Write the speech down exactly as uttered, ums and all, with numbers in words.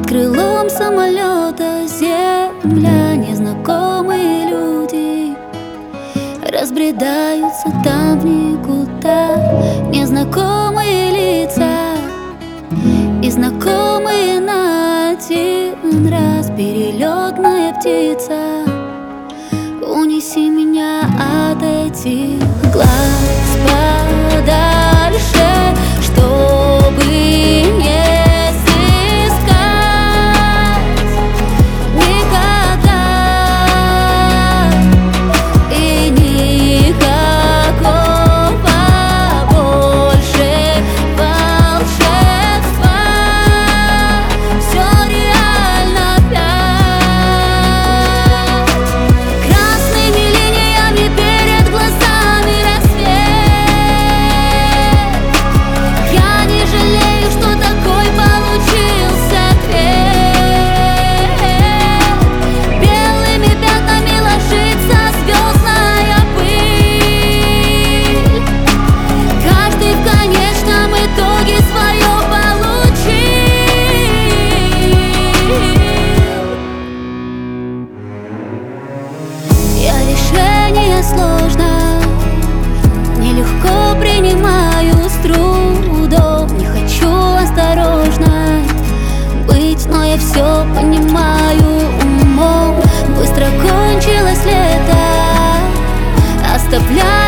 крылом самолета земля, незнакомые люди разбредаются там в никуда. Незнакомые лица и знакомые на один раз. Перелетная птица, унеси меня от этих глаз подальше, чтобы не сыскать никогда и никакого больше волшебства. Все реально опять. Красными линиями перед глазами рассвет. Я не жалею, что такой получился цвет. Белыми пятнами ложится звездная пыль. Каждый в конечном итоге свое получил. Я решение сложно, нелегко принимаю с трудом. Не хочу осторожно быть, но я все понимаю умом. Быстро кончилось лето, оставляя